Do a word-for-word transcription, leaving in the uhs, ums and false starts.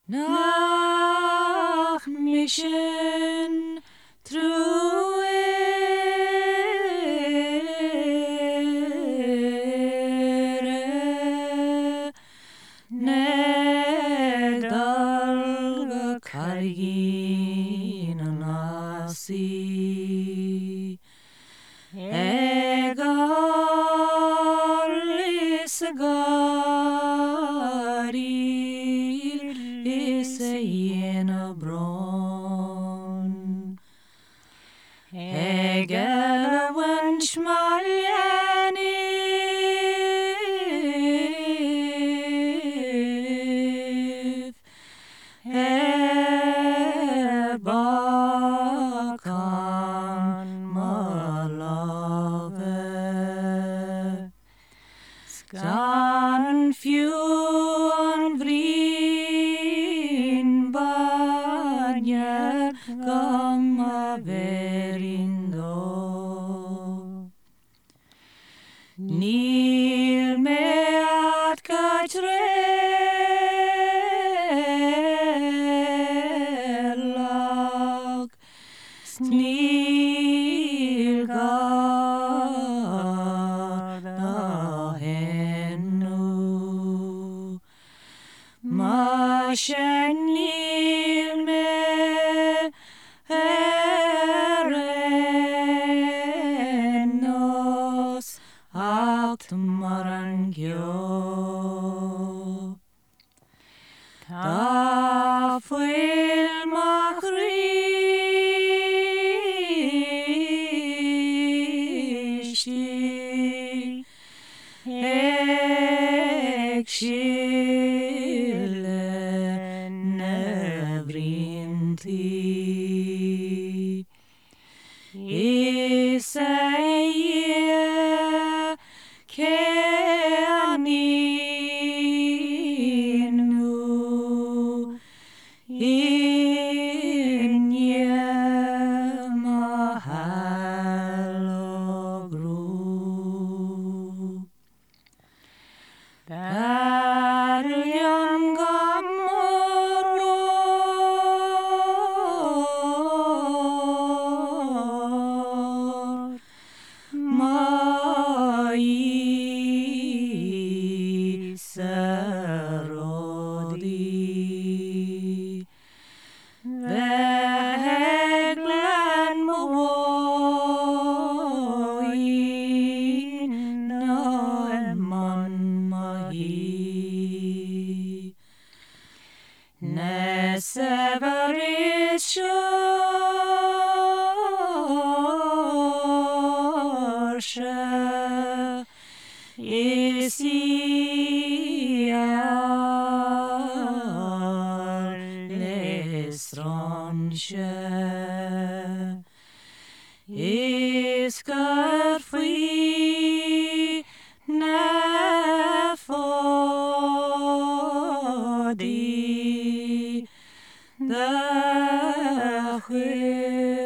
nach mission through ere nedal kargin nasi egal isgari isena bron egal wench maljani bakan malave skan fjorden vrin banjer gamma verindo nil med at lag snilgarda hennu masjenil med erenos at marangyo ta fuil machrishi ekshile nevrinti Isaiah keaninu inye mahalogru Daryan gamoror mai serodi veglen moin naeman mahi neseveris shorshe isiar lesronshe iskar fui nefodi the